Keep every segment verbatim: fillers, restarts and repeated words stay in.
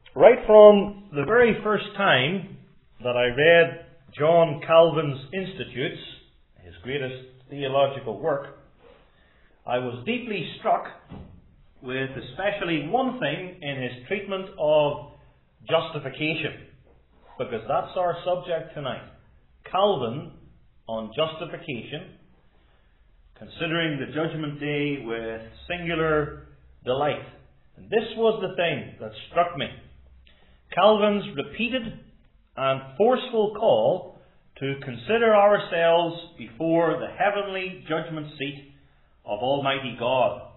Right from the very first time that I read John Calvin's Institutes, his greatest theological work, I was deeply struck with especially one thing in his treatment of justification, because that's our subject tonight. Calvin on justification, considering the judgment day with singular delight. And this was the thing that struck me. Calvin's repeated and forceful call to consider ourselves before the heavenly judgment seat of Almighty God.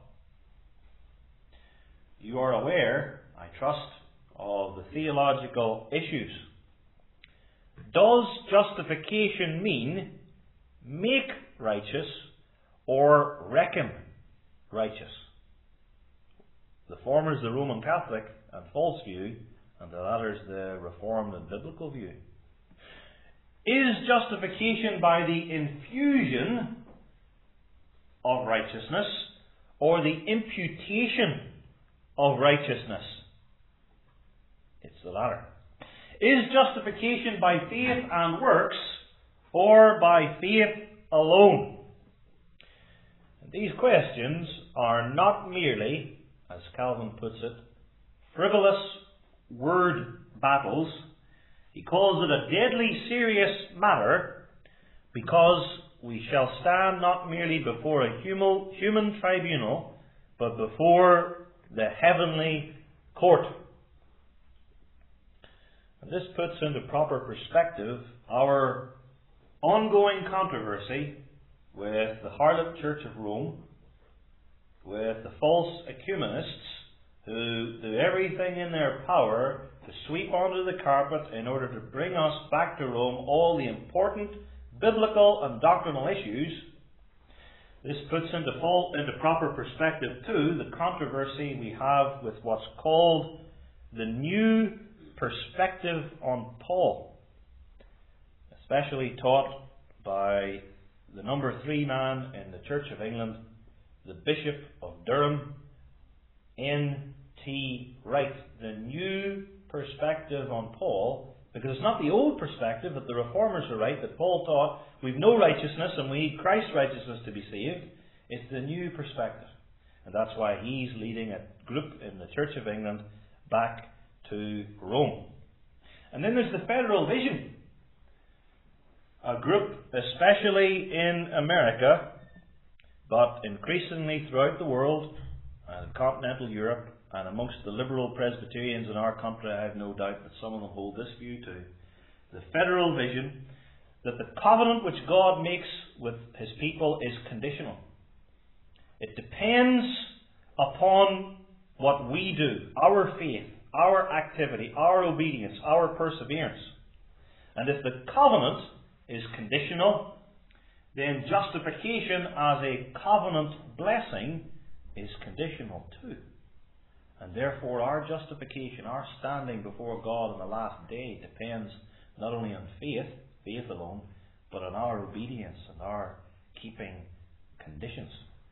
You are aware, I trust, of the theological issues. Does justification mean make righteous or reckon righteous? The former is the Roman Catholic and false view, and the latter is the Reformed and biblical view. Is justification by the infusion of righteousness or the imputation of righteousness? It's the latter. Is justification by faith and works or by faith alone? And these questions are not merely, as Calvin puts it, frivolous word battles. He calls it a deadly serious matter, because we shall stand not merely before a human, human tribunal, but before the heavenly court. And this puts into proper perspective our ongoing controversy with the harlot Church of Rome, with the false ecumenists who do everything in their power to sweep under the carpet in order to bring us back to Rome all the important biblical and doctrinal issues. This puts into, full, into proper perspective too the controversy we have with what's called the new perspective on Paul, especially taught by the number three man in the Church of England, the Bishop of Durham, N T Wright. The new perspective on Paul, because it's not the old perspective that the Reformers are right, that Paul taught we've no righteousness and we need Christ's righteousness to be saved. It's the new perspective. And that's why he's leading a group in the Church of England back to Rome. And then there's the Federal Vision, a group especially in America, but increasingly throughout the world and continental Europe, and amongst the liberal Presbyterians in our country, I have no doubt that some of them hold this view too. The Federal Vision, that the covenant which God makes with His people is conditional. It depends upon what we do, our faith, our activity, our obedience, our perseverance. And if the covenant is conditional, then justification as a covenant blessing is conditional too. And therefore our justification, our standing before God on the last day, depends not only on faith, faith alone, but on our obedience and our keeping conditions.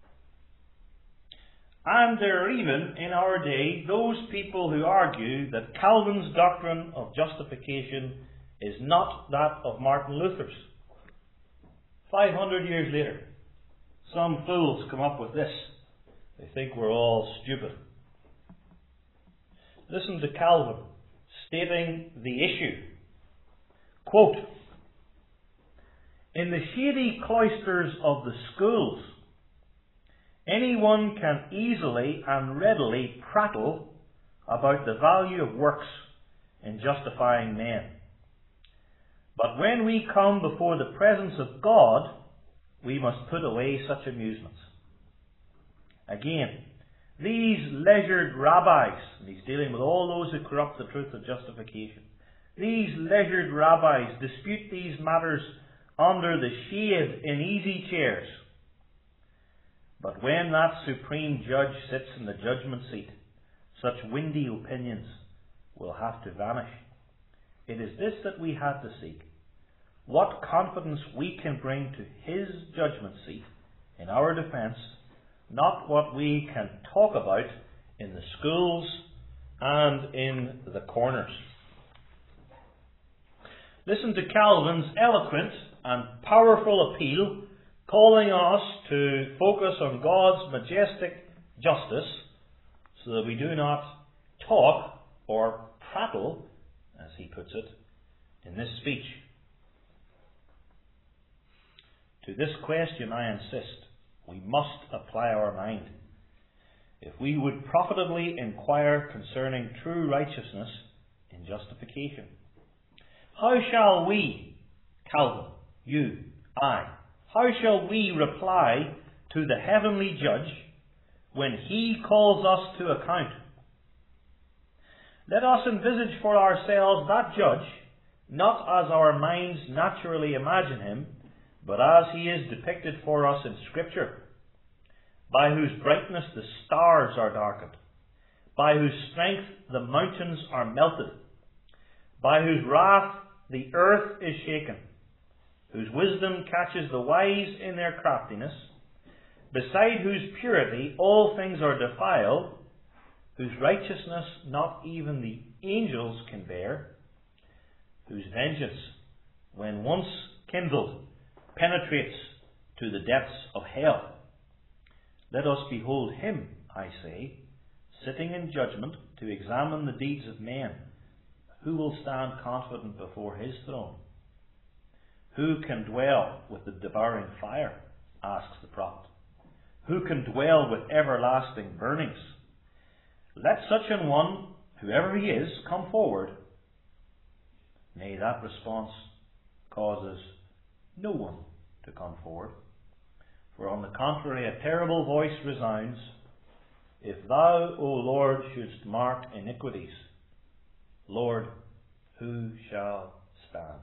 And there are even, in our day, those people who argue that Calvin's doctrine of justification is not that of Martin Luther's. Five hundred years later, some fools come up with this. They think we're all stupid. Listen to Calvin stating the issue. Quote, "In the shady cloisters of the schools, anyone can easily and readily prattle about the value of works in justifying men. But when we come before the presence of God, we must put away such amusements. Again, these leisured rabbis," and he's dealing with all those who corrupt the truth of justification, "these leisured rabbis dispute these matters under the shade in easy chairs. But when that supreme judge sits in the judgment seat, such windy opinions will have to vanish. It is this that we have to seek. What confidence we can bring to His judgment seat in our defence, not what we can talk about in the schools and in the corners. Listen to Calvin's eloquent and powerful appeal, calling us to focus on God's majestic justice so that we do not talk or prattle, as he puts it, in this speech. To this question, I insist, we must apply our mind. If we would profitably inquire concerning true righteousness in justification, how shall we, Calvin, you, I, how shall we reply to the heavenly judge when he calls us to account? Let us envisage for ourselves that judge, not as our minds naturally imagine him, but as he is depicted for us in Scripture, by whose brightness the stars are darkened, by whose strength the mountains are melted, by whose wrath the earth is shaken, whose wisdom catches the wise in their craftiness, beside whose purity all things are defiled, whose righteousness not even the angels can bear, whose vengeance, when once kindled, penetrates to the depths of hell. Let us behold him, I say, sitting in judgment to examine the deeds of men. Who will stand confident before his throne? Who can dwell with the devouring fire? Asks the prophet. Who can dwell with everlasting burnings? Let such an one, whoever he is, come forward. Nay, that response causes no one to come forward. For on the contrary, a terrible voice resounds, If thou, O Lord, shouldst mark iniquities, Lord, who shall stand?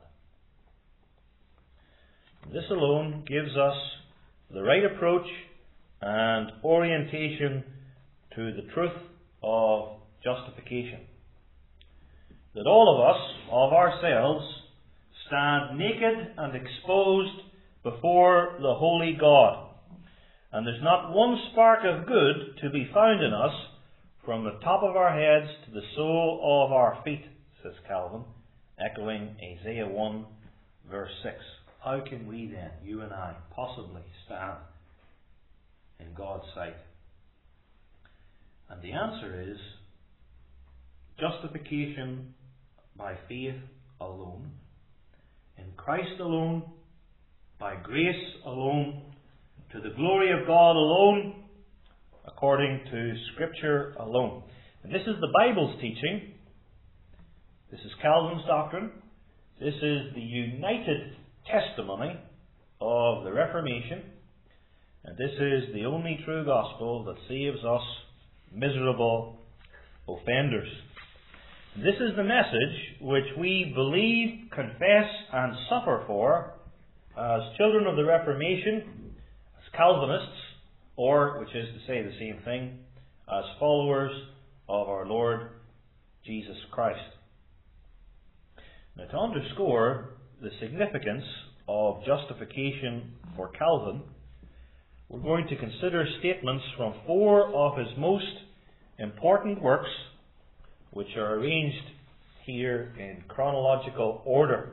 This alone gives us the right approach and orientation to the truth of justification. That all of us, of ourselves, stand naked and exposed before the holy God. And there's not one spark of good to be found in us from the top of our heads to the sole of our feet, says Calvin, echoing Isaiah one, verse six. How can we then, you and I, possibly stand in God's sight? And the answer is justification by faith alone, in Christ alone, by grace alone, to the glory of God alone, according to Scripture alone. And this is the Bible's teaching. This is Calvin's doctrine. This is the united testimony of the Reformation. And this is the only true gospel that saves us miserable offenders. This is the message which we believe, confess, and suffer for as children of the Reformation, as Calvinists, or, which is to say the same thing, as followers of our Lord Jesus Christ. Now, to underscore the significance of justification for Calvin, we're going to consider statements from four of his most important works, which are arranged here in chronological order.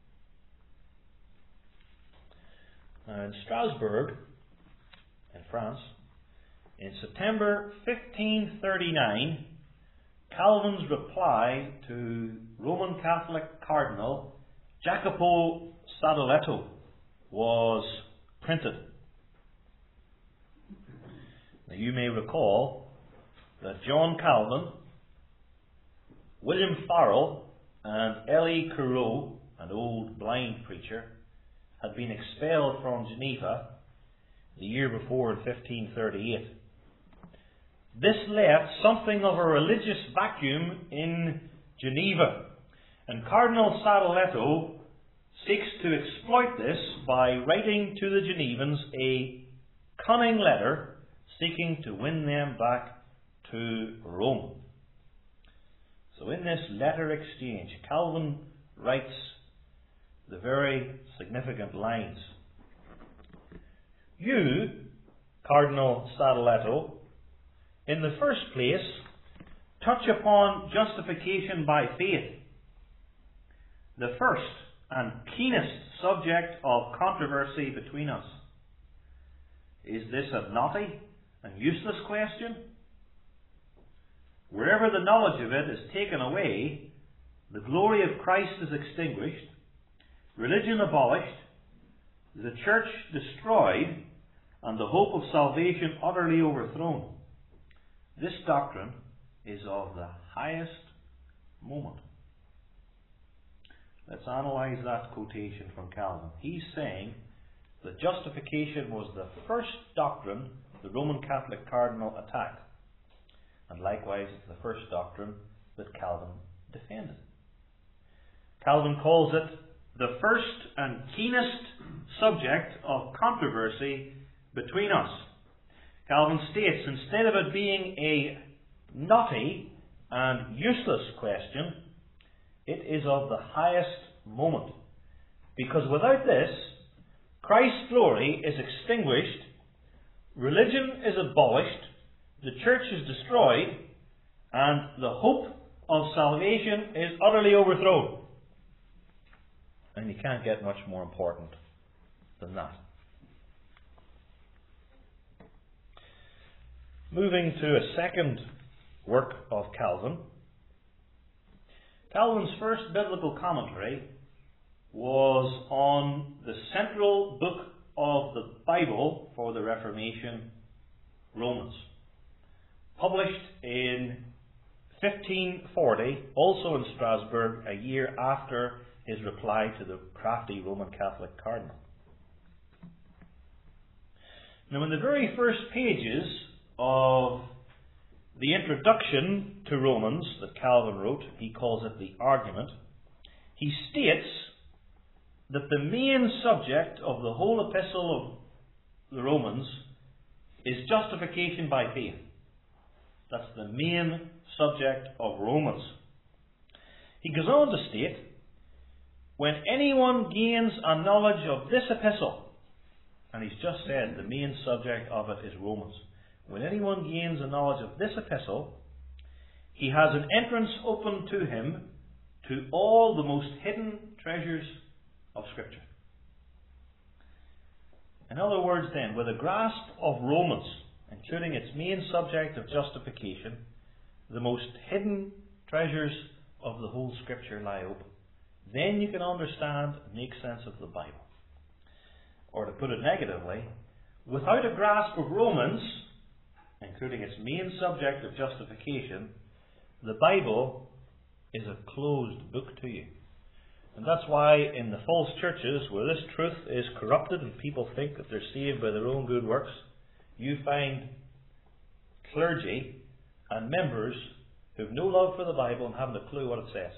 Now, in Strasbourg, in France, in September fifteen thirty-nine, Calvin's reply to Roman Catholic Cardinal Jacopo Sadoleto was printed. Now, you may recall that John Calvin, William Farel, and Elie Courreau, an old blind preacher, had been expelled from Geneva the year before in fifteen thirty-eight. This left something of a religious vacuum in Geneva, and Cardinal Sadoleto seeks to exploit this by writing to the Genevans a cunning letter seeking to win them back to Rome. So in this letter exchange, Calvin writes the very significant lines. You, Cardinal Sadoleto, in the first place, touch upon justification by faith, the first and keenest subject of controversy between us. Is this a knotty and useless question? Wherever the knowledge of it is taken away, the glory of Christ is extinguished, religion abolished, the church destroyed, and the hope of salvation utterly overthrown. This doctrine is of the highest moment. Let's analyze that quotation from Calvin. He's saying that justification was the first doctrine the Roman Catholic cardinal attacked. And likewise, it's the first doctrine that Calvin defended. Calvin calls it the first and keenest subject of controversy between us. Calvin states, instead of it being a knotty and useless question, it is of the highest moment. Because without this, Christ's glory is extinguished, religion is abolished, the church is destroyed, and the hope of salvation is utterly overthrown. And you can't get much more important than that. Moving to a second work of Calvin. Calvin's first biblical commentary was on the central book of the Bible for the Reformation, Romans. Published in fifteen forty, also in Strasbourg, a year after his reply to the crafty Roman Catholic cardinal. Now, in the very first pages of the introduction to Romans that Calvin wrote, he calls it the argument, he states that the main subject of the whole epistle of the Romans is justification by faith. That's the main subject of Romans. He goes on to state, when anyone gains a knowledge of this epistle, and he's just said the main subject of it is Romans. When anyone gains a knowledge of this epistle, he has an entrance open to him to all the most hidden treasures of Scripture. In other words then, with a grasp of Romans, including its main subject of justification, the most hidden treasures of the whole Scripture lie open. Then you can understand and make sense of the Bible. Or to put it negatively, without a grasp of Romans, including its main subject of justification, the Bible is a closed book to you. And that's why in the false churches, where this truth is corrupted and people think that they're saved by their own good works, you find clergy and members who have no love for the Bible and haven't a clue what it says.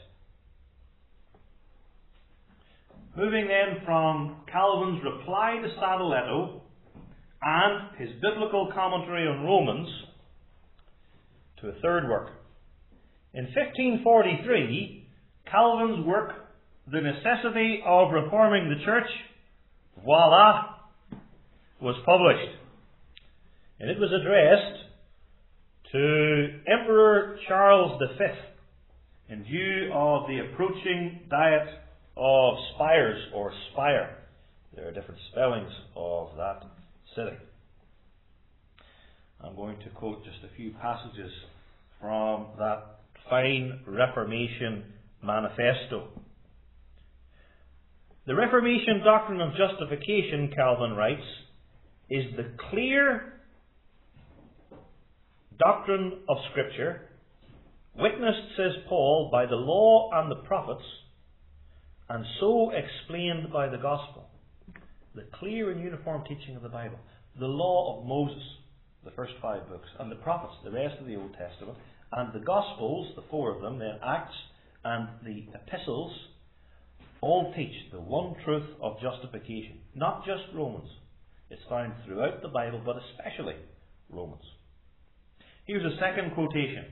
Moving then from Calvin's reply to Sadoleto and his biblical commentary on Romans to a third work. In fifteen forty-three, Calvin's work, The Necessity of Reforming the Church, voila, was published. And it was addressed to Emperor Charles the Fifth in view of the approaching Diet of Spires, or Spire. There are different spellings of that city. I'm going to quote just a few passages from that fine Reformation manifesto. The Reformation doctrine of justification, Calvin writes, is the clear doctrine of Scripture, witnessed, says Paul, by the law and the prophets, and so explained by the gospel. The clear and uniform teaching of the Bible. The law of Moses, the first five books, and the prophets, the rest of the Old Testament, and the Gospels, the four of them, then Acts and the epistles, all teach the one truth of justification. Not just Romans. It's found throughout the Bible, but especially Romans. Here's a second quotation.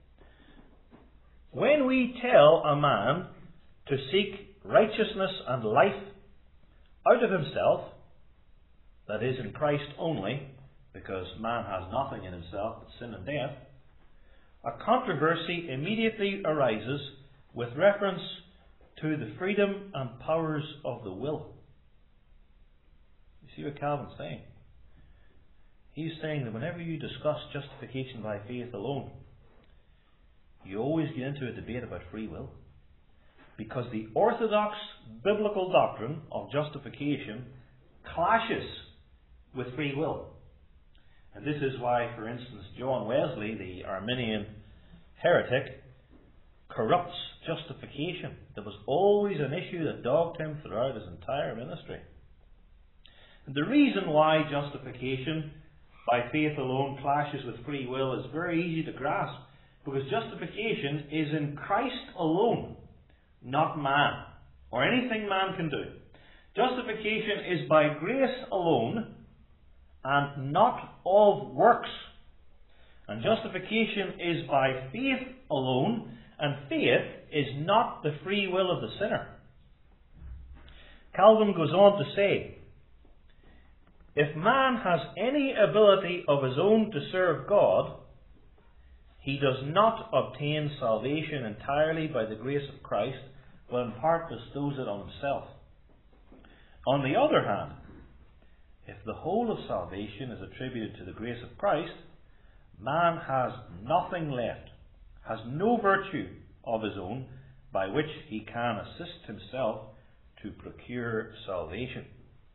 When we tell a man to seek righteousness and life out of himself, that is, in Christ only, because man has nothing in himself but sin and death, a controversy immediately arises with reference to the freedom and powers of the will. You see what Calvin's saying? He's saying that whenever you discuss justification by faith alone, you always get into a debate about free will. Because the orthodox biblical doctrine of justification clashes with free will. And this is why, for instance, John Wesley, the Arminian heretic, corrupts justification. There was always an issue that dogged him throughout his entire ministry. And the reason why justification by faith alone clashes with free will is very easy to grasp. Because justification is in Christ alone, not man, or anything man can do. Justification is by grace alone, and not of works. And justification is by faith alone, and faith is not the free will of the sinner. Calvin goes on to say, if man has any ability of his own to serve God, he does not obtain salvation entirely by the grace of Christ, but in part bestows it on himself. On the other hand, if the whole of salvation is attributed to the grace of Christ, man has nothing left, has no virtue of his own by which he can assist himself to procure salvation.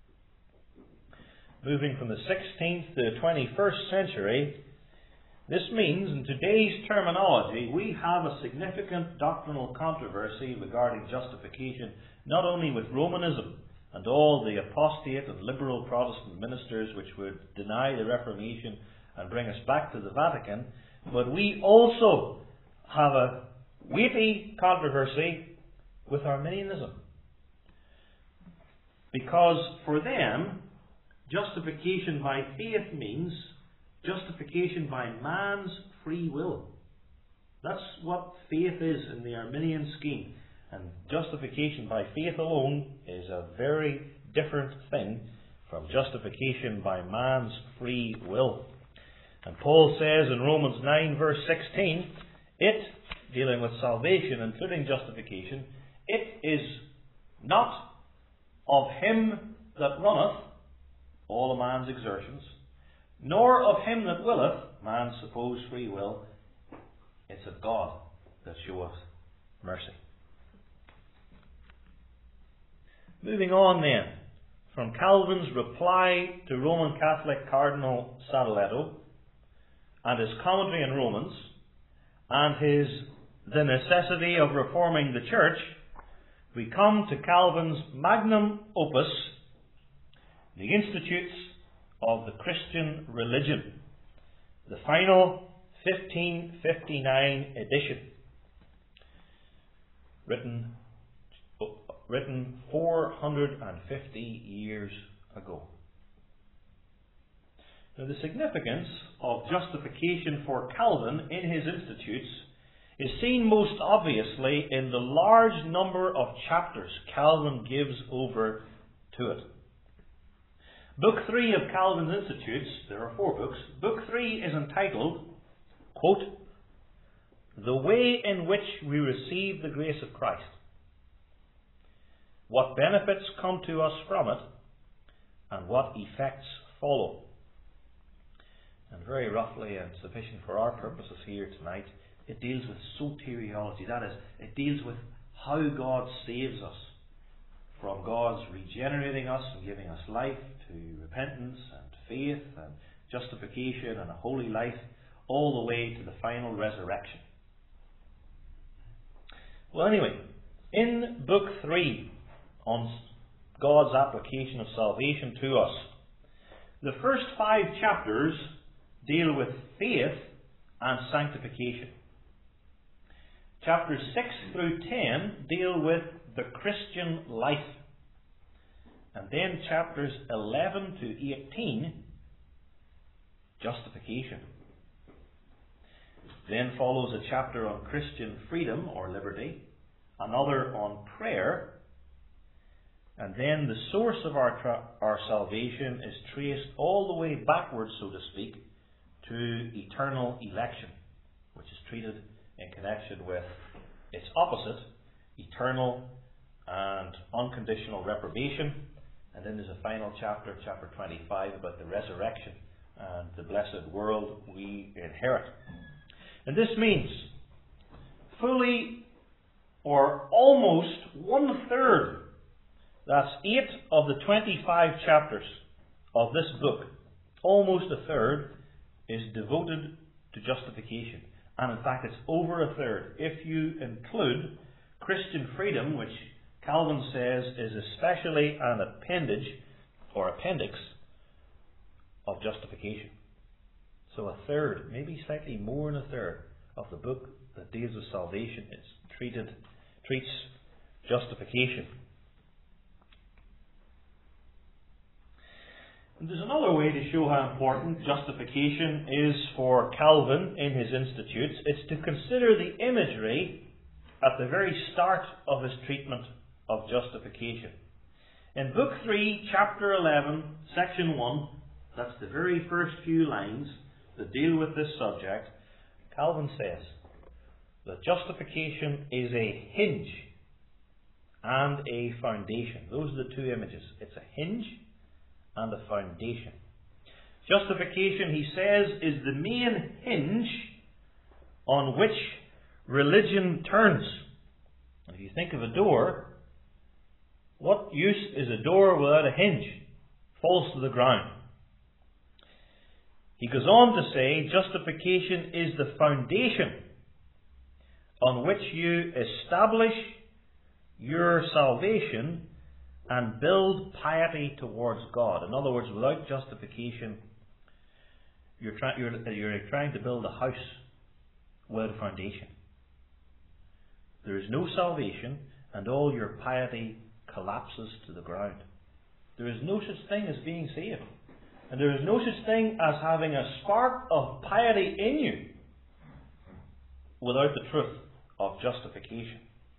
Moving from the sixteenth to the twenty-first century, this means, in today's terminology, we have a significant doctrinal controversy regarding justification, not only with Romanism and all the apostate and liberal Protestant ministers which would deny the Reformation and bring us back to the Vatican, but we also have a weighty controversy with Arminianism. Because for them, justification by faith means justification by man's free will. That's what faith is in the Arminian scheme. And justification by faith alone is a very different thing from justification by man's free will. And Paul says in Romans nine verse sixteen, it, dealing with salvation, including justification, it is not of him that runneth, all a man's exertions, nor of him that willeth, man's supposed free will. It's of God that showeth mercy. Moving on then, from Calvin's reply to Roman Catholic Cardinal Sadoleto, and his commentary on Romans, and his The Necessity of Reforming the Church, we come to Calvin's magnum opus, The Institutes of the Christian Religion, the final fifteen fifty-nine edition, written, written four hundred fifty years ago. Now, the significance of justification for Calvin in his Institutes is seen most obviously in the large number of chapters Calvin gives over to it. Book three of Calvin's Institutes, there are four books, Book three is entitled, quote, The Way in Which We Receive the Grace of Christ. What benefits come to us from it, and what effects follow. And very roughly, and sufficient for our purposes here tonight, it deals with soteriology. That is, it deals with how God saves us. From God's regenerating us and giving us life to repentance and faith and justification and a holy life, all the way to the final resurrection. Well, anyway, in Book three, on God's application of salvation to us, the first five chapters deal with faith and sanctification. Chapters six through ten deal with the Christian life. And then chapters eleven to eighteen, justification. Then follows a chapter on Christian freedom or liberty, another on prayer, and then the source of our, tra- our salvation is traced all the way backwards, so to speak, to eternal election, which is treated in connection with its opposite, eternal and unconditional reprobation. And then there's a final chapter, chapter twenty-five, about the resurrection and the blessed world we inherit. And this means fully or almost one third, that's eight of the twenty-five chapters of this book, almost a third, is devoted to justification. And in fact, it's over a third if you include Christian freedom, which Calvin says is especially an appendage or appendix of justification. So a third, maybe slightly more than a third, of the book that deals with salvation is treated, treats justification. And there's another way to show how important justification is for Calvin in his Institutes. It's to consider the imagery at the very start of his treatment of justification. In Book three, Chapter eleven, Section one, that's the very first few lines that deal with this subject, Calvin says that justification is a hinge and a foundation. Those are the two images. It's a hinge and a foundation. Justification, he says, is the main hinge on which religion turns. If you think of a door, what use is a door without a hinge? Falls to the ground. He goes on to say justification is the foundation on which you establish your salvation and build piety towards God. In other words, without justification, you're, try- you're, you're trying to build a house without a foundation. There is no salvation, and all your piety collapses to the ground. There is no such thing as being saved. And there is no such thing as having a spark of piety in you without the truth of justification.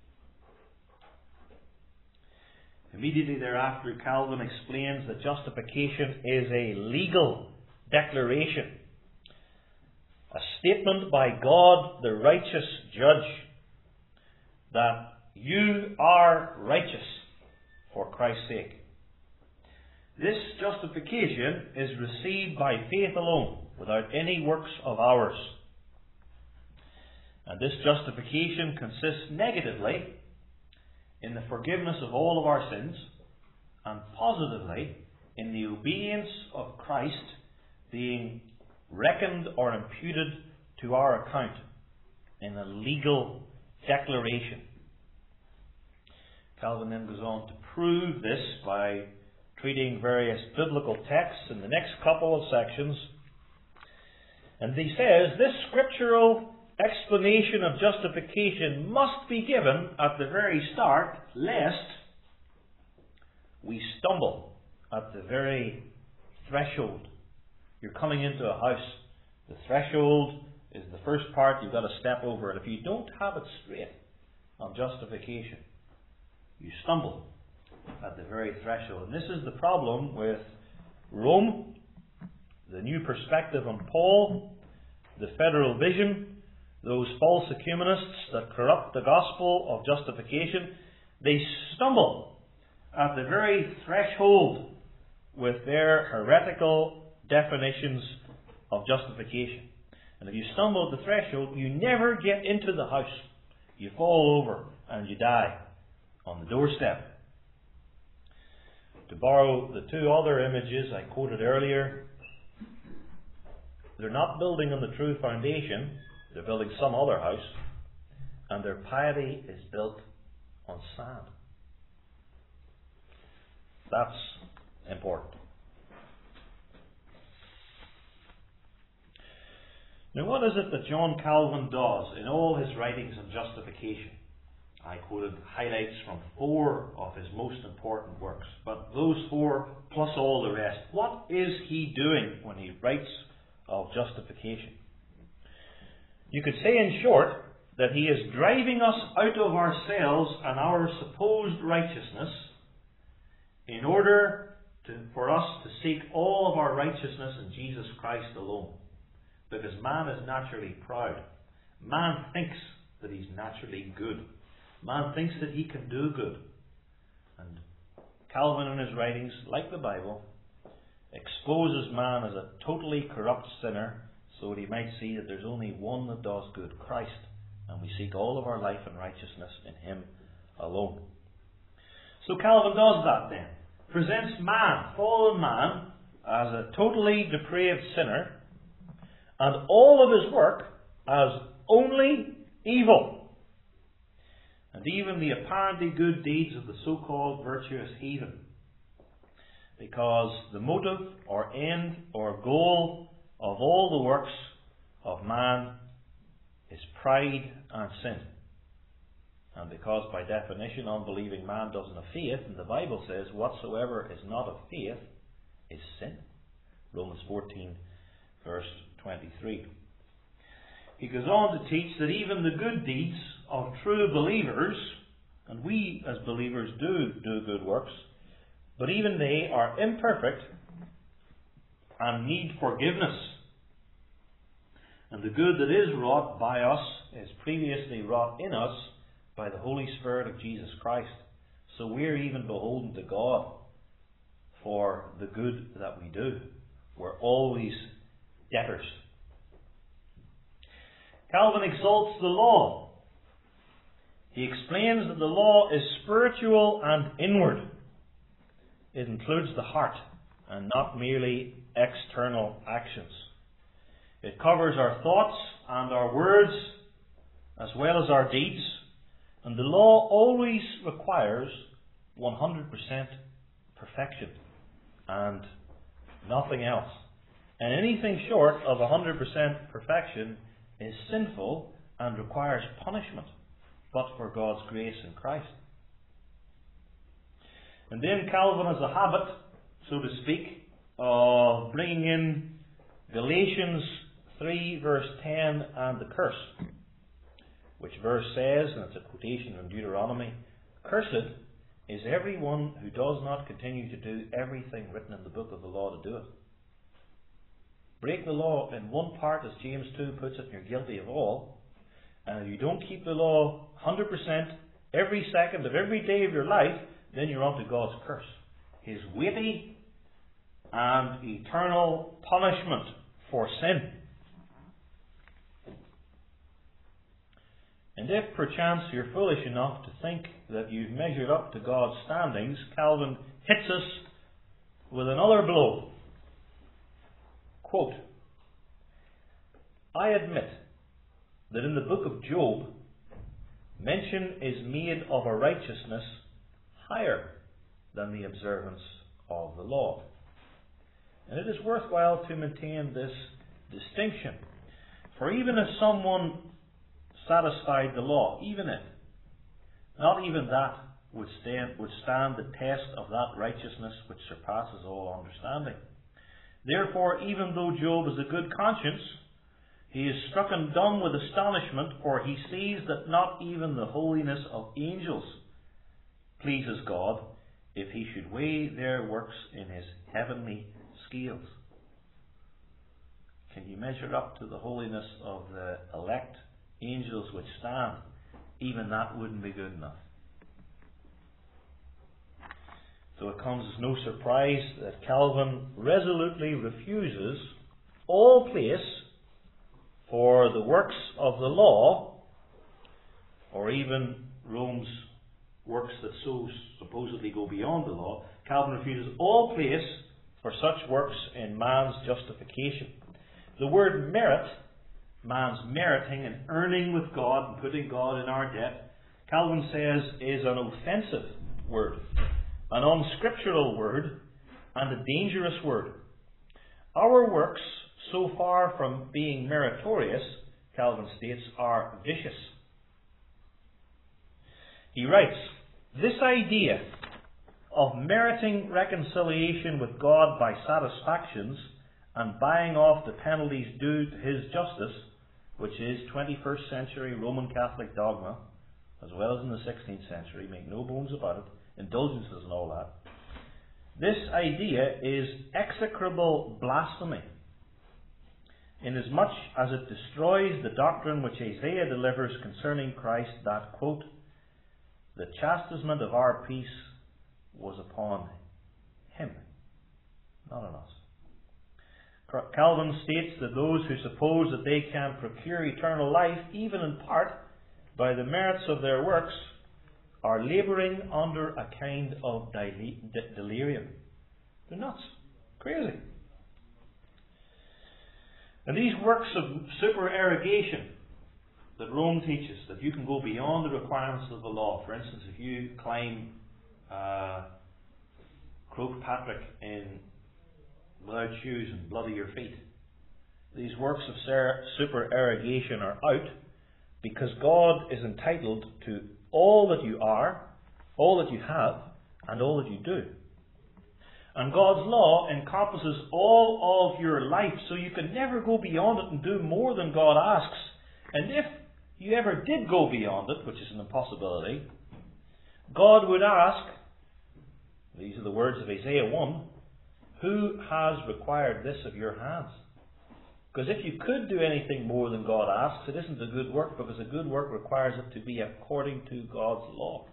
Immediately thereafter, Calvin explains that justification is a legal declaration, a statement by God, the righteous judge, that you are righteous for Christ's sake. This justification is received by faith alone, without any works of ours. And this justification consists negatively in the forgiveness of all of our sins, and positively in the obedience of Christ being reckoned or imputed to our account in a legal declaration. Calvin then goes on to prove this by treating various biblical texts in the next couple of sections. And he says this scriptural explanation of justification must be given at the very start, lest we stumble at the very threshold. You're coming into a house. The threshold is the first part. You've got to step over it. If you don't have it straight on justification, you stumble at the very threshold. And this is the problem with Rome, the new perspective on Paul, the federal vision, those false ecumenists that corrupt the gospel of justification. They stumble at the very threshold with their heretical definitions of justification. And if you stumble at the threshold, you never get into the house. You fall over and you die on the doorstep. To borrow the two other images I quoted earlier, they're not building on the true foundation, they're building some other house, and their piety is built on sand. That's important. Now, what is it that John Calvin does in all his writings on justification? I quoted highlights from four of his most important works, but those four plus all the rest. What is he doing when he writes of justification? You could say in short that he is driving us out of ourselves and our supposed righteousness in order to, for us to seek all of our righteousness in Jesus Christ alone. Because man is naturally proud Man thinks that he's naturally good. Man thinks that he can do good. And Calvin in his writings, like the Bible, exposes man as a totally corrupt sinner so that he might see that there's only one that does good, Christ. And we seek all of our life and righteousness in Him alone. So Calvin does that then. Presents man, fallen man, as a totally depraved sinner, and all of his work as only evil. And even the apparently good deeds of the so-called virtuous heathen. Because the motive or end or goal of all the works of man is pride and sin. And because by definition unbelieving man doesn't have faith, and the Bible says whatsoever is not of faith is sin. Romans fourteen verse twenty-three. He goes on to teach that even the good deeds of true believers, and we as believers do do good works, but even they are imperfect and need forgiveness. And the good that is wrought by us is previously wrought in us by the Holy Spirit of Jesus Christ. So we're even beholden to God for the good that we do. We're always debtors. Calvin exalts the law. He explains that the law is spiritual and inward. It includes the heart and not merely external actions. It covers our thoughts and our words as well as our deeds. And the law always requires one hundred percent perfection and nothing else. And anything short of one hundred percent perfection is sinful and requires punishment, but for God's grace in Christ. And then Calvin has a habit, so to speak, of bringing in Galatians three verse ten and the curse. Which verse says, and it's a quotation from Deuteronomy, "Cursed is everyone who does not continue to do everything written in the book of the law to do it." Break the law in one part, as James two puts it, and you're guilty of all. And if you don't keep the law one hundred percent every second of every day of your life, then you're under God's curse. His weighty and eternal punishment for sin. And if perchance you're foolish enough to think that you've measured up to God's standings, Calvin hits us with another blow. Quote, "I admit that in the book of Job, mention is made of a righteousness higher than the observance of the law. And it is worthwhile to maintain this distinction. For even if someone satisfied the law, even it, not even that would stand, would stand the test of that righteousness which surpasses all understanding. Therefore, even though Job has a good conscience, he is stricken dumb with astonishment, for he sees that not even the holiness of angels pleases God, if he should weigh their works in his heavenly scales." Can you measure up to the holiness of the elect angels which stand? Even that wouldn't be good enough. So it comes as no surprise that Calvin resolutely refuses all place for the works of the law, or even Rome's works that so supposedly go beyond the law. Calvin refuses all place for such works in man's justification. The word merit, man's meriting and earning with God and putting God in our debt, Calvin says is an offensive word, an unscriptural word, and a dangerous word. Our works, so far from being meritorious, Calvin states, are vicious. He writes, "This idea of meriting reconciliation with God by satisfactions and buying off the penalties due to His justice, which is twenty-first century Roman Catholic dogma, as well as in the sixteenth century, make no bones about it, indulgences and all that. This idea is execrable blasphemy. inasmuch as it destroys the doctrine which Isaiah delivers concerning Christ, that, quote, the chastisement of our peace was upon him, not on us. Calvin states that those who suppose that they can procure eternal life, even in part by the merits of their works, are labouring under a kind of delirium. They're nuts. Crazy. And these works of supererogation that Rome teaches, that you can go beyond the requirements of the law. For instance, if you climb uh, Croagh Patrick in without shoes and bloody your feet, these works of ser- supererogation are out because God is entitled to all that you are, all that you have, and all that you do. And God's law encompasses all of your life, so you can never go beyond it and do more than God asks. And if you ever did go beyond it, which is an impossibility, God would ask, these are the words of Isaiah one, who has required this of your hands? Because if you could do anything more than God asks, it isn't a good work, because a good work requires it to be according to God's law.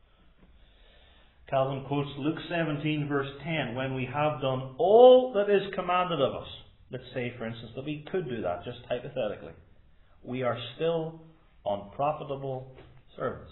Calvin quotes Luke seventeen verse ten, when we have done all that is commanded of us. Let's say, for instance, that we could do that, just hypothetically. We are still unprofitable servants.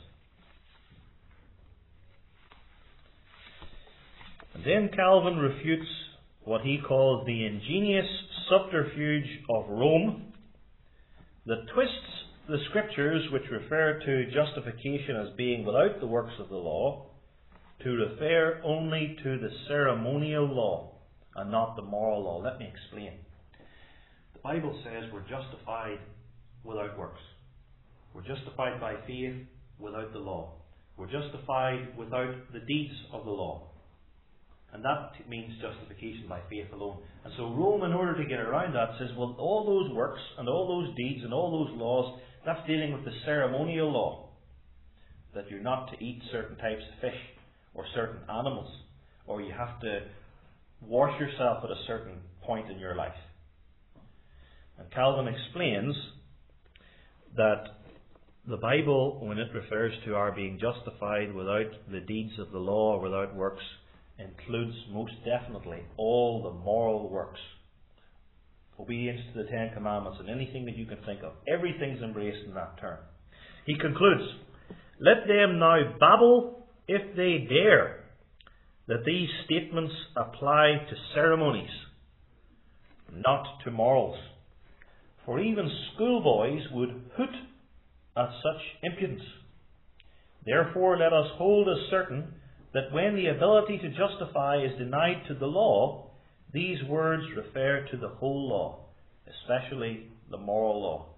And then Calvin refutes what he calls the ingenious subterfuge of Rome that twists the scriptures which refer to justification as being without the works of the law to refer only to the ceremonial law and not the moral law. Let me explain. The Bible says we're justified without works. We're justified by faith without the law. We're justified without the deeds of the law. And that means justification by faith alone. And so Rome, in order to get around that, says, well, all those works and all those deeds and all those laws, that's dealing with the ceremonial law. That you're not to eat certain types of fish or certain animals, or you have to wash yourself at a certain point in your life. And Calvin explains that the Bible, when it refers to our being justified without the deeds of the law or without works, includes most definitely all the moral works. Obedience to the Ten Commandments and anything that you can think of. Everything's embraced in that term. He concludes, let them now babble, if they dare, that these statements apply to ceremonies, not to morals. For even schoolboys would hoot at such impudence. Therefore let us hold as certain that when the ability to justify is denied to the law, these words refer to the whole law, especially the moral law.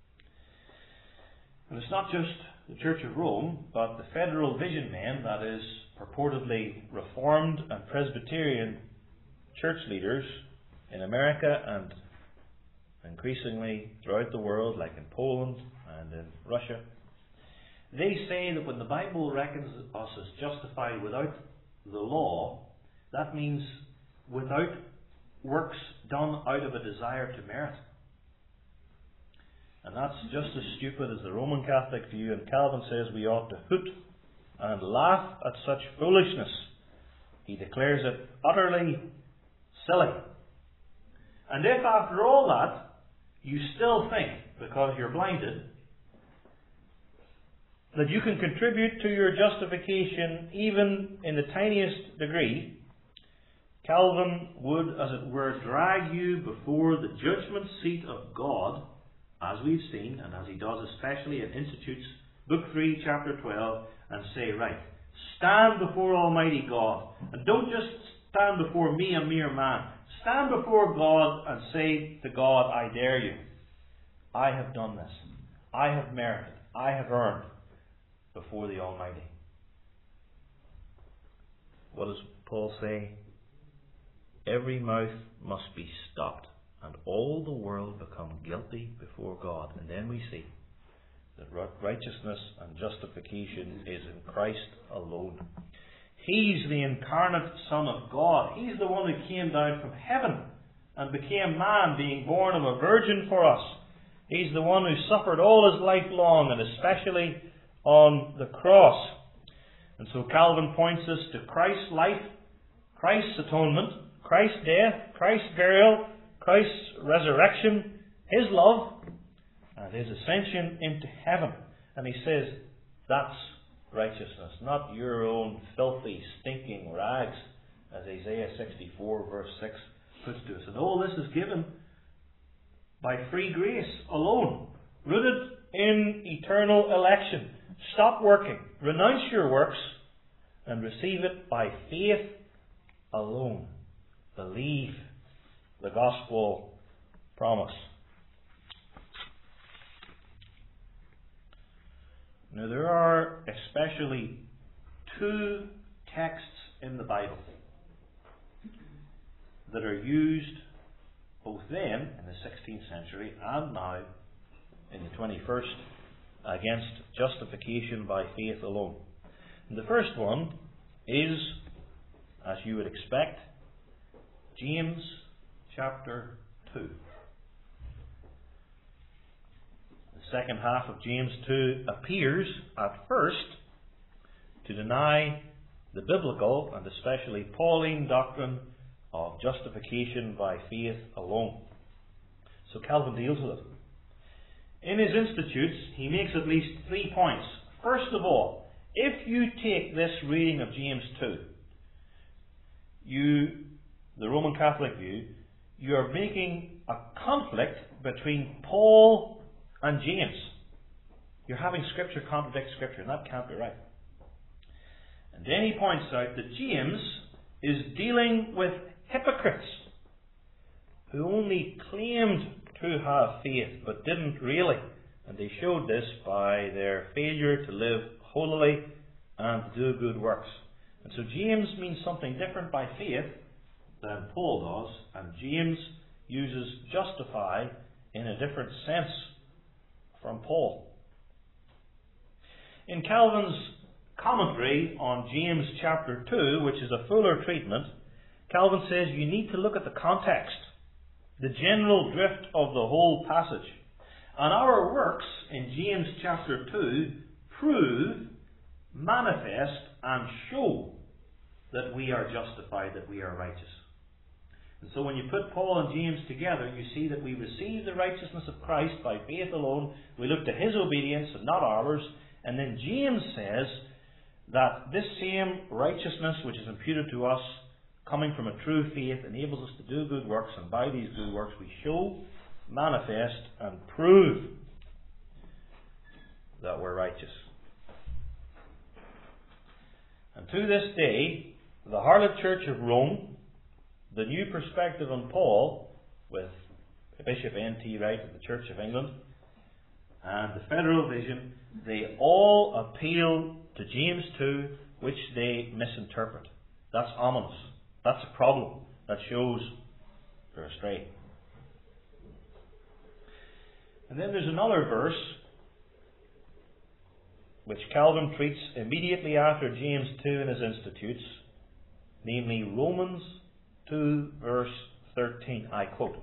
And it's not just the Church of Rome, but the Federal Vision Men, that is, purportedly Reformed and Presbyterian church leaders in America and increasingly throughout the world, like in Poland and in Russia. They say that when the Bible reckons us as justified without the law, that means without works done out of a desire to merit. And that's just as stupid as the Roman Catholic view, and Calvin says we ought to hoot and laugh at such foolishness. He declares it utterly silly. And if after all that you still think, because you're blinded, that you can contribute to your justification even in the tiniest degree, Calvin would, as it were, drag you before the judgment seat of God, as we've seen, and as he does especially in Institutes, Book three, Chapter twelve, and say, right, stand before Almighty God, and don't just stand before me, a mere man. Stand before God and say to God, I dare you. I have done this. I have merited. I have earned before the Almighty. What does Paul say? Every mouth must be stopped, and all the world become guilty before God. And then we see that righteousness and justification is in Christ alone. He's the incarnate Son of God. He's the one who came down from heaven and became man, being born of a virgin for us. He's the one who suffered all his life long, and especially on the cross. And so Calvin points us to Christ's life, Christ's atonement, Christ's death, Christ's burial, Christ's resurrection, His love, and His ascension into heaven. And he says, that's righteousness, not your own filthy, stinking rags, as Isaiah sixty-four verse six puts to us. And all this is given by free grace alone, rooted in eternal election. Stop working, renounce your works, and receive it by faith alone. Believe the gospel promise. Now, there are especially two texts in the Bible that are used both then, in the sixteenth century, and now, in the twenty-first, against justification by faith alone. And the first one is, as you would expect, James chapter two. The second half of James two appears at first to deny the biblical and especially Pauline doctrine of justification by faith alone. So Calvin deals with it. In his Institutes, he makes at least three points. First of all, if you take this reading of James two, you, the Roman Catholic view, you are making a conflict between Paul and James. You're having Scripture contradict Scripture, and that can't be right. And then he points out that James is dealing with hypocrites who only claimed to have faith but didn't really. And they showed this by their failure to live holily and to do good works. And so James means something different by faith than Paul does, and James uses justify in a different sense from Paul. In Calvin's commentary on James chapter two, which is a fuller treatment, Calvin says you need to look at the context, the general drift of the whole passage. And our works in James chapter two prove, manifest, and show that we are justified, that we are righteous. And so when you put Paul and James together, you see that we receive the righteousness of Christ by faith alone. We look to His obedience and not ours. And then James says that this same righteousness which is imputed to us, coming from a true faith, enables us to do good works, and by these good works we show, manifest, and prove that we're righteous. And to this day, the Harlot Church of Rome, the New Perspective on Paul, with Bishop N T Wright of the Church of England, and the Federal Vision, they all appeal to James two, which they misinterpret. That's ominous. That's a problem. That shows they're astray. And then there's another verse which Calvin treats immediately after James two in his Institutes, namely Romans two verse thirteen. I quote,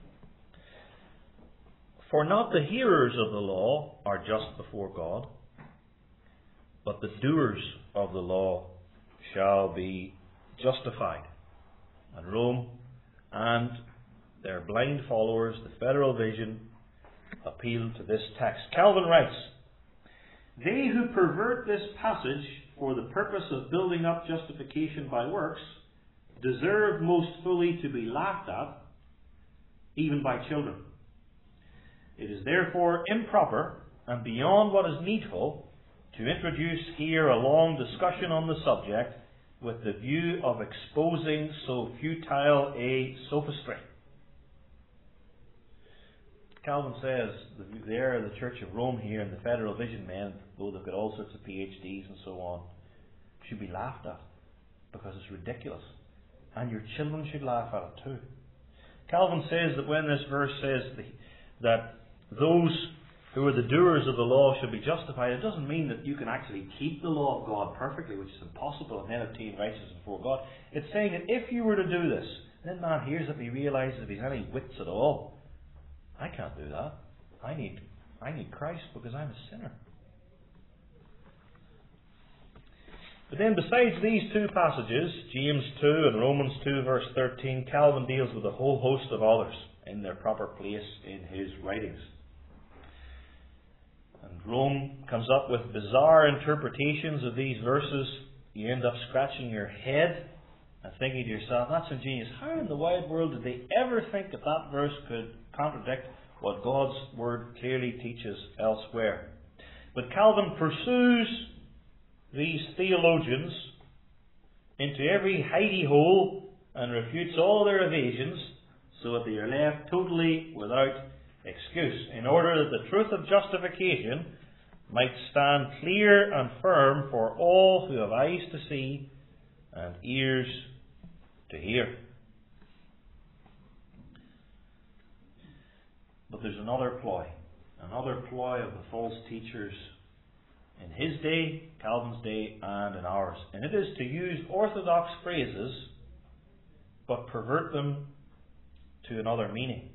"For not the hearers of the law are just before God, but the doers of the law shall be justified." And Rome and their blind followers, the Federal Vision, appeal to this text. Calvin writes, "They who pervert this passage for the purpose of building up justification by works deserve most fully to be laughed at, even by children. It is therefore improper and beyond what is needful to introduce here a long discussion on the subject with the view of exposing so futile a sophistry." Calvin says there, the Church of Rome here and the Federal Vision men, though they've got all sorts of P H Ds and so on, should be laughed at because it's ridiculous. And your children should laugh at it too. Calvin says that when this verse says that those who are the doers of the law should be justified, it doesn't mean that you can actually keep the law of God perfectly, which is impossible, and then obtain righteousness before God. It's saying that if you were to do this, Then man hears it and he realises if he's any wits at all, I can't do that. I need, I need Christ because I'm a sinner. But then besides these two passages, James two and Romans two verse thirteen, Calvin deals with a whole host of others in their proper place in his writings. And Rome comes up with bizarre interpretations of these verses. You end up scratching your head and thinking to yourself, that's ingenious. How in the wide world did they ever think that that verse could contradict what God's Word clearly teaches elsewhere? But Calvin pursues these theologians into every hidey hole and refutes all their evasions so that they are left totally without excuse, in order that the truth of justification might stand clear and firm for all who have eyes to see and ears to hear. But there's another ploy, another ploy of the false teachers in his day, Calvin's day, and in ours. And it is to use orthodox phrases but pervert them to another meaning.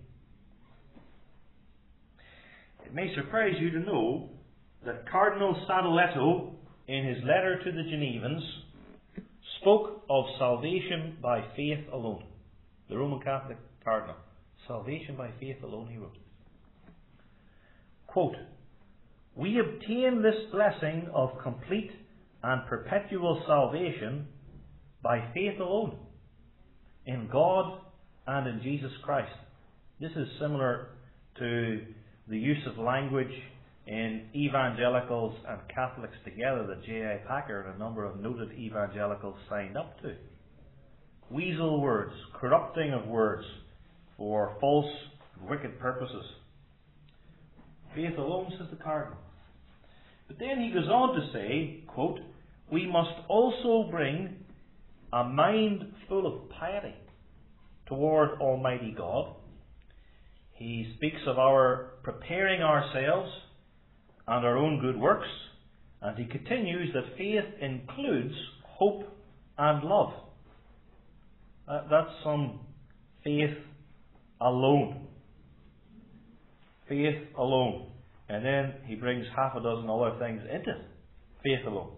It may surprise you to know that Cardinal Sadoleto, in his letter to the Genevans, spoke of salvation by faith alone. The Roman Catholic Cardinal. Salvation by faith alone, he wrote. Quote, "We obtain this blessing of complete and perpetual salvation by faith alone, in God and in Jesus Christ." This is similar to the use of language in evangelicals and Catholics together that J I Packer and a number of noted evangelicals signed up to. Weasel words, corrupting of words for false, wicked purposes. Faith alone, says the Cardinal. But then he goes on to say, quote, "We must also bring a mind full of piety toward Almighty God." He speaks of our preparing ourselves and our own good works, and he continues that faith includes hope and love. Uh, that's some faith alone. Faith alone. And then he brings half a dozen other things into it. Faith alone.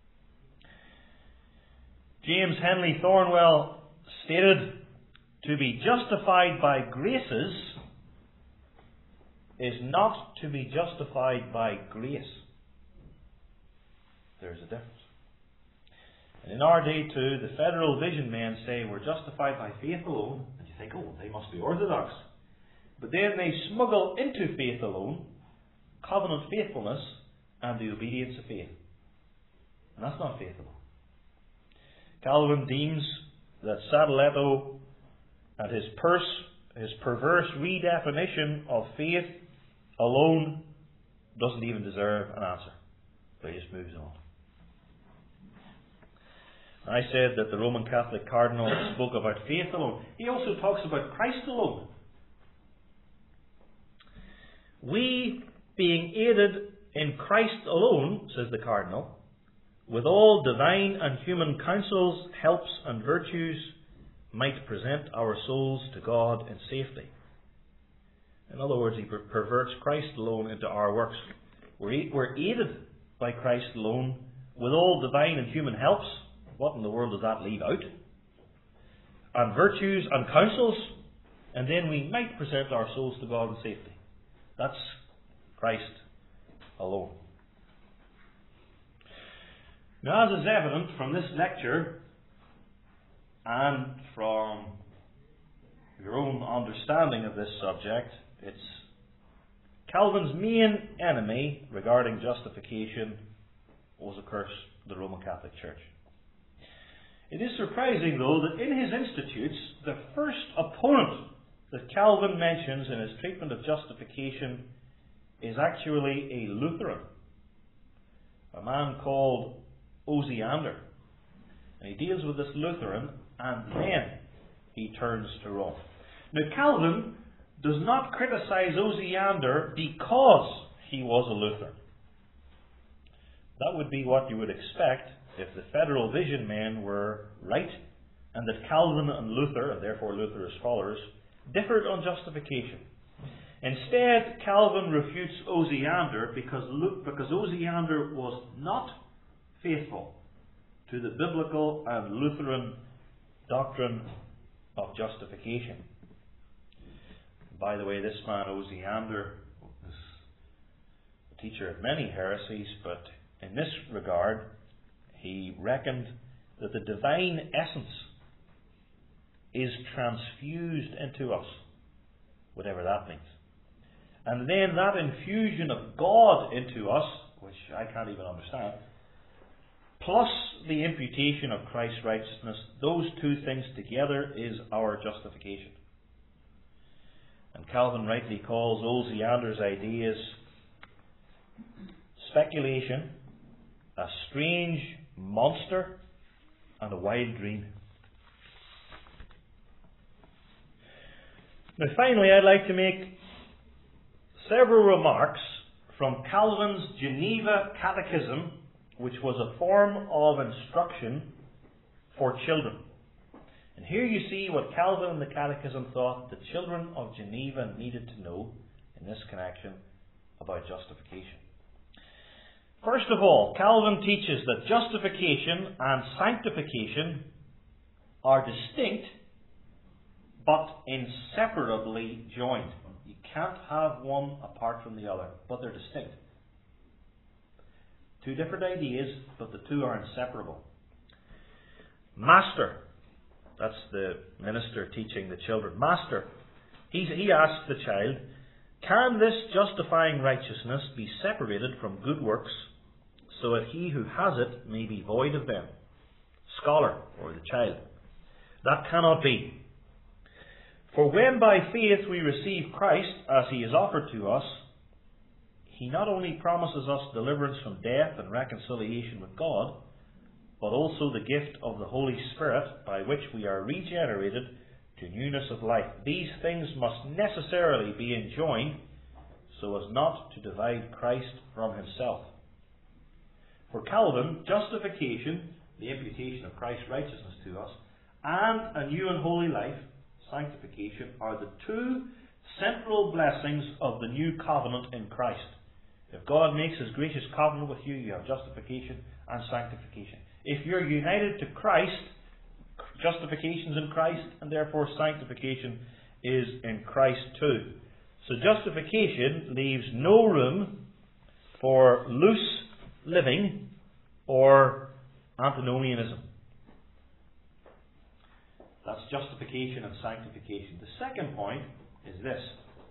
James Henley Thornwell stated, "To be justified by graces is not to be justified by grace." There's a difference. And in our day too, the Federal Vision men say we're justified by faith alone, and you think, oh, they must be orthodox. But then they smuggle into faith alone covenant faithfulness and the obedience of faith. And that's not faith alone. Calvin deems that Sadoleto and his, pers- his perverse redefinition of faith alone doesn't even deserve an answer. But he just moves on. I said that the Roman Catholic Cardinal spoke about faith alone. He also talks about Christ alone. "We, being aided in Christ alone," says the Cardinal, "with all divine and human counsels, helps and virtues, might present our souls to God in safety." In other words, he per- perverts Christ alone into our works. We're, we're aided by Christ alone with all divine and human helps. What in the world does that leave out? And virtues and counsels, and then we might present our souls to God in safety. That's Christ alone. Now, as is evident from this lecture and from your own understanding of this subject, it's Calvin's main enemy regarding justification was, of course, the Roman Catholic Church. It is surprising, though, that in his Institutes, the first opponent that Calvin mentions in his treatment of justification is actually a Lutheran, a man called Osiander. And he deals with this Lutheran, and then he turns to Rome. Now, Calvin does not criticize Osiander because he was a Lutheran. That would be what you would expect if the Federal Vision men were right and that Calvin and Luther, and therefore Luther as scholars, differed on justification. Instead, Calvin refutes Osiander because, because Osiander was not faithful to the biblical and Lutheran doctrine of justification. By the way, this man Osiander was a teacher of many heresies, but in this regard, he reckoned that the divine essence is transfused into us, whatever that means. And then that infusion of God into us, which I can't even understand, plus the imputation of Christ's righteousness, those two things together is our justification. And Calvin rightly calls Osiander's ideas speculation, a strange monster, and a wild dream. Now finally, I'd like to make several remarks from Calvin's Geneva Catechism, which was a form of instruction for children. And here you see what Calvin in the Catechism thought the children of Geneva needed to know in this connection about justification. First of all, Calvin teaches that justification and sanctification are distinct but inseparably joined. You can't have one apart from the other, but they're distinct. Two different ideas, but the two are inseparable. Master, that's the minister teaching the children. Master, he's, he asks the child, can this justifying righteousness be separated from good works, so that he who has it may be void of them? Scholar, or the child, that cannot be. For when by faith we receive Christ as he is offered to us, he not only promises us deliverance from death and reconciliation with God, but also the gift of the Holy Spirit by which we are regenerated to newness of life. These things must necessarily be enjoined so as not to divide Christ from himself. For Calvin, justification, the imputation of Christ's righteousness to us, and a new and holy life, sanctification, are the two central blessings of the new covenant in Christ. If God makes his gracious covenant with you, you have justification and sanctification. If you're united to Christ, justification is in Christ, and therefore sanctification is in Christ too. So justification leaves no room for loose living or antinomianism. That's justification and sanctification. The second point is this: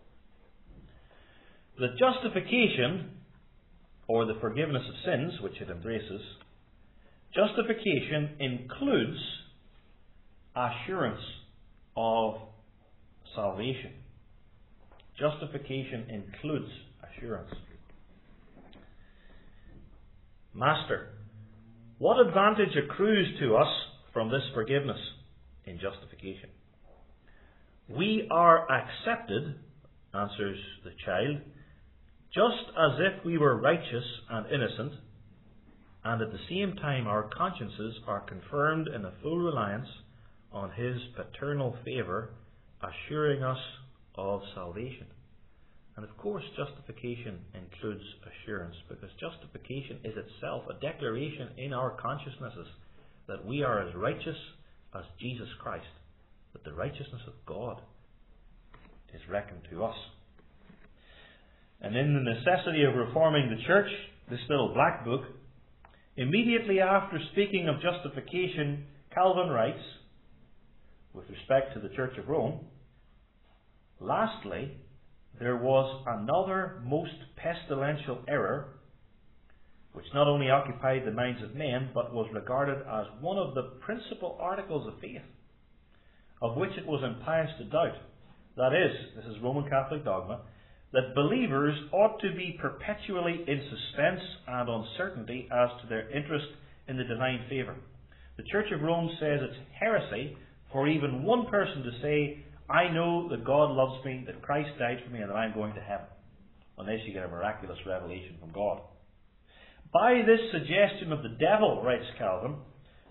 that justification, or the forgiveness of sins, which it embraces, justification includes assurance of salvation. Justification includes assurance. Master, what advantage accrues to us from this forgiveness in justification? We are accepted, answers the child, just as if we were righteous and innocent, and at the same time our consciences are confirmed in a full reliance on his paternal favour, assuring us of salvation. And of course, justification includes assurance, because justification is itself a declaration in our consciousnesses that we are as righteous as Jesus Christ, that the righteousness of God is reckoned to us. And in the necessity of reforming the church, this little black book, immediately after speaking of justification, Calvin writes, with respect to the Church of Rome, lastly, there was another most pestilential error, which not only occupied the minds of men, but was regarded as one of the principal articles of faith, of which it was impious to doubt. That is, this is Roman Catholic dogma, that believers ought to be perpetually in suspense and uncertainty as to their interest in the divine favour. The Church of Rome says it's heresy for even one person to say, I know that God loves me, that Christ died for me, and that I'm going to heaven, unless you get a miraculous revelation from God. By this suggestion of the devil, writes Calvin,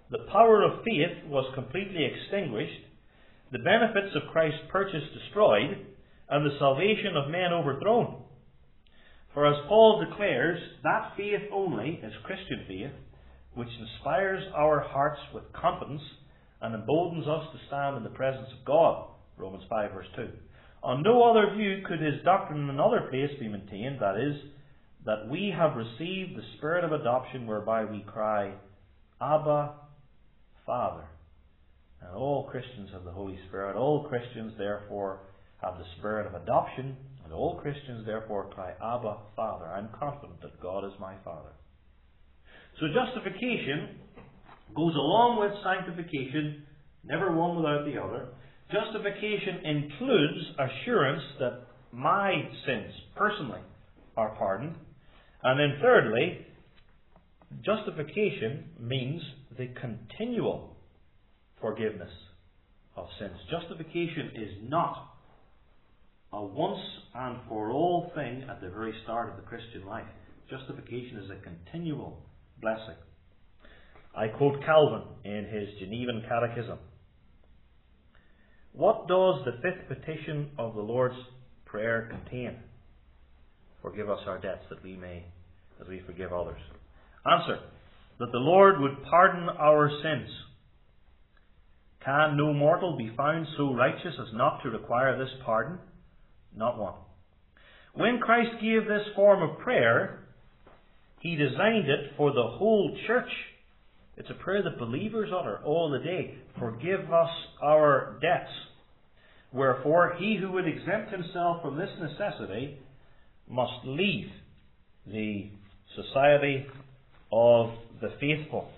the power of faith was completely extinguished, the benefits of Christ's purchase destroyed, and the salvation of men overthrown. For as Paul declares, that faith only is Christian faith, which inspires our hearts with confidence and emboldens us to stand in the presence of God. Romans five verse two. On no other view could his doctrine in another place be maintained, that is, that we have received the Spirit of adoption whereby we cry, Abba, Father. And all Christians have the Holy Spirit. All Christians therefore have the Spirit of adoption, and all Christians therefore cry, Abba, Father. I'm confident that God is my Father. So justification goes along with sanctification, never one without the other. Justification includes assurance that my sins, personally, are pardoned. And then thirdly, justification means the continual forgiveness of sins. Justification is not a once and for all thing at the very start of the Christian life. Justification is a continual blessing. I quote Calvin in his Genevan Catechism. What does the fifth petition of the Lord's Prayer contain? Forgive us our debts that we may, as we forgive others. Answer. That the Lord would pardon our sins. Can no mortal be found so righteous as not to require this pardon? Not one. When Christ gave this form of prayer, He designed it for the whole church. It's a prayer that believers utter all the day. Forgive us our debts. Wherefore, he who would exempt himself from this necessity must leave the society of the faithful.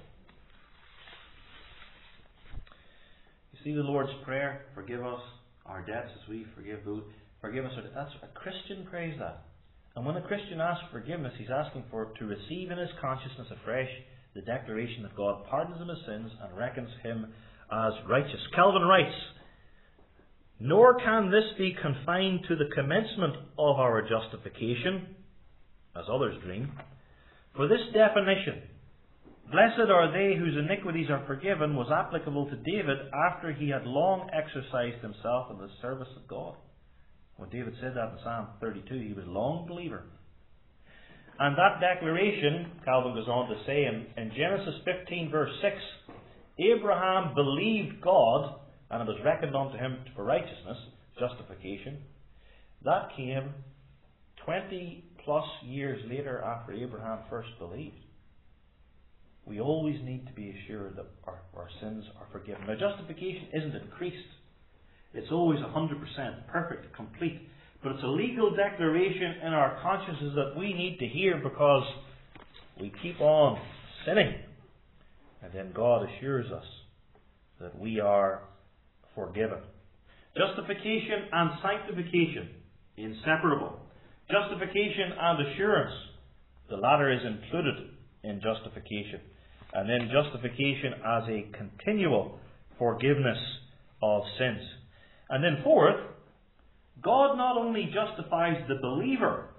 You see the Lord's Prayer, forgive us our debts as we forgive those. Forgive us our debts. That's a Christian prays that. And when a Christian asks forgiveness, he's asking for to receive in his consciousness afresh the declaration that God pardons him his sins and reckons him as righteous. Calvin writes, nor can this be confined to the commencement of our justification, as others dream. For this definition, blessed are they whose iniquities are forgiven, was applicable to David after he had long exercised himself in the service of God. When David said that in Psalm thirty-two, he was a long believer. And that declaration, Calvin goes on to say in, in Genesis fifteen verse six, Abraham believed God, and it was reckoned unto him for righteousness, justification. That came twenty plus years later after Abraham first believed. We always need to be assured that our, our sins are forgiven. Now, justification isn't increased. It's always one hundred percent perfect, complete. But it's a legal declaration in our consciences that we need to hear because we keep on sinning. And then God assures us that we are forgiven. Justification and sanctification, inseparable. Justification and assurance, the latter is included in justification. And then justification as a continual forgiveness of sins. And then fourth, God not only justifies the believer,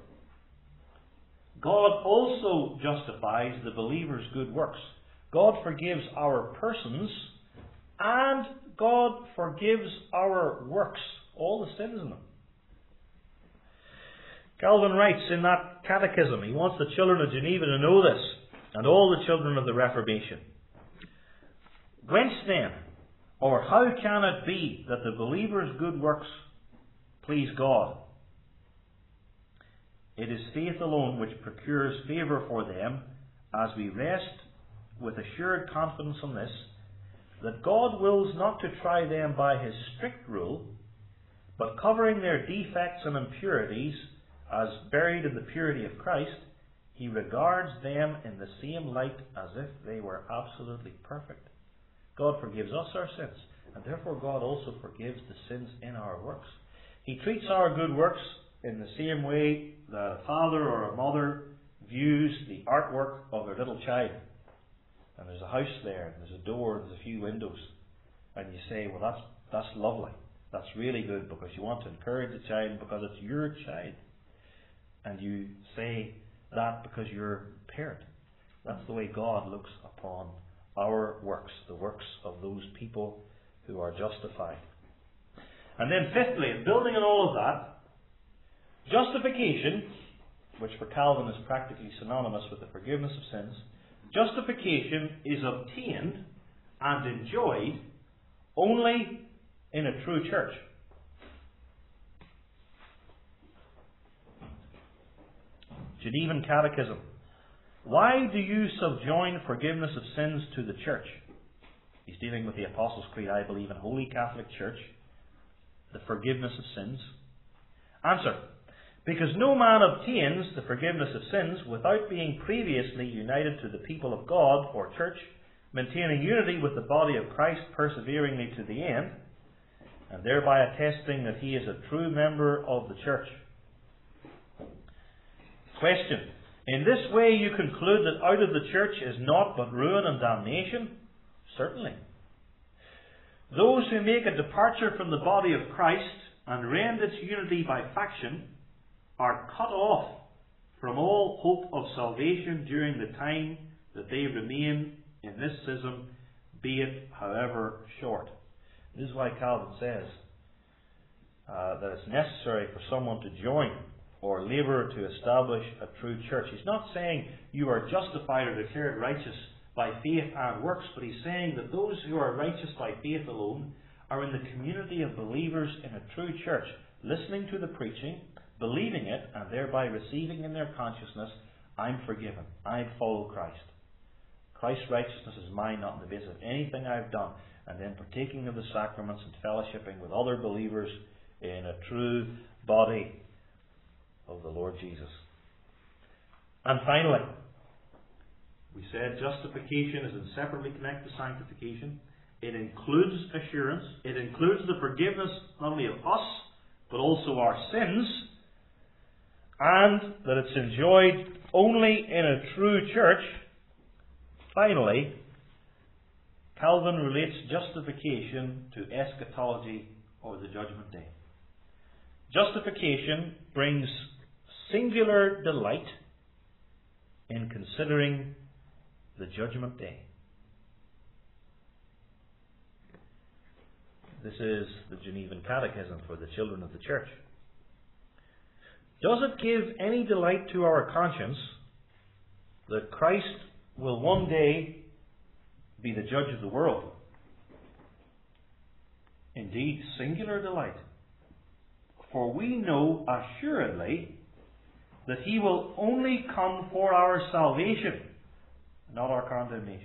God also justifies the believer's good works. God forgives our persons and God forgives our works, all the sins in them. Calvin writes in that catechism, he wants the children of Geneva to know this, and all the children of the Reformation. Whence then, or how can it be that the believer's good works please God? It is faith alone which procures favour for them, as we rest with assured confidence on this, that God wills not to try them by his strict rule, but covering their defects and impurities as buried in the purity of Christ, he regards them in the same light as if they were absolutely perfect. God forgives us our sins, and therefore God also forgives the sins in our works. He treats our good works in the same way that a father or a mother views the artwork of their little child. And there's a house there, and there's a door, and there's a few windows. And you say, well, that's that's lovely. That's really good, because you want to encourage the child because it's your child. And you say that because you're a parent. That's the way God looks upon our work. works, the works of those people who are justified. And then fifthly, building on all of that, justification, which for Calvin is practically synonymous with the forgiveness of sins, justification is obtained and enjoyed only in a true church. Genevan Catechism. Why do you subjoin forgiveness of sins to the church? He's dealing with the Apostles' Creed, I believe in Holy Catholic Church, the forgiveness of sins. Answer. Because no man obtains the forgiveness of sins without being previously united to the people of God or church, maintaining unity with the body of Christ perseveringly to the end, and thereby attesting that he is a true member of the church. Question. In this way you conclude that out of the church is naught but ruin and damnation? Certainly. Those who make a departure from the body of Christ and rend its unity by faction are cut off from all hope of salvation during the time that they remain in this schism, be it however short. This is why Calvin says uh, that it's necessary for someone to join or labour to establish a true church. He's not saying you are justified or declared righteous by faith and works, but he's saying that those who are righteous by faith alone are in the community of believers in a true church, listening to the preaching, believing it, and thereby receiving in their consciousness, I'm forgiven, I follow Christ. Christ's righteousness is mine, not on the basis of anything I've done. And then partaking of the sacraments and fellowshipping with other believers in a true body of the Lord Jesus. And finally, we said justification is inseparably connected to sanctification. It includes assurance. It includes the forgiveness not only of us, but also our sins. And that it's enjoyed only in a true church. Finally, Calvin relates justification to eschatology or the judgment day. Justification brings singular delight in considering the judgment day. This is the Genevan Catechism for the children of the church. Does it give any delight to our conscience that Christ will one day be the judge of the world? Indeed, singular delight. For we know assuredly that he will only come for our salvation, not our condemnation.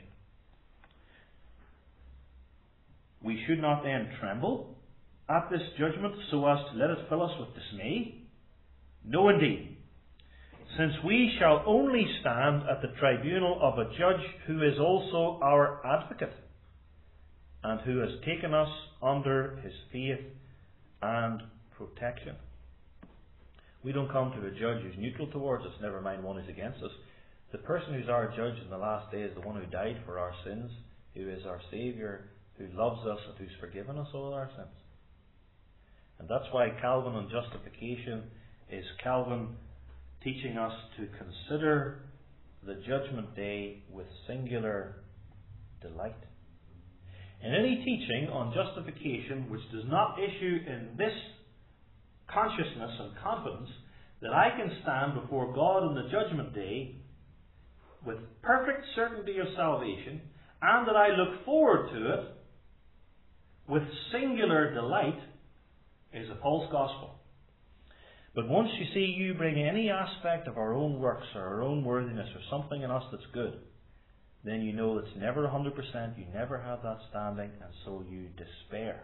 We should not then tremble at this judgment so as to let it fill us with dismay. No, indeed. Since we shall only stand at the tribunal of a judge who is also our advocate, and who has taken us under his faith and protection. We don't come to a judge who's neutral towards us, never mind one who's against us. The person who's our judge in the last day is the one who died for our sins, who is our Saviour, who loves us and who's forgiven us all our sins. And that's why Calvin on justification is Calvin teaching us to consider the judgment day with singular delight. In any teaching on justification which does not issue in this consciousness and confidence that I can stand before God on the judgment day with perfect certainty of salvation, and that I look forward to it with singular delight, is a false gospel. But once you see you bring any aspect of our own works or our own worthiness or something in us that's good, then you know it's never one hundred percent, you never have that standing, and so you despair.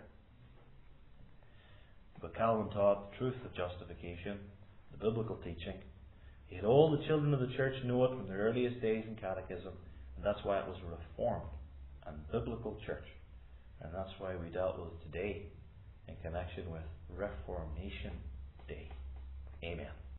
But Calvin taught the truth of justification, the biblical teaching. He had all the children of the church know it from the earliest days in catechism, and that's why it was a reformed and biblical church. And that's why we dealt with it today in connection with Reformation Day. Amen.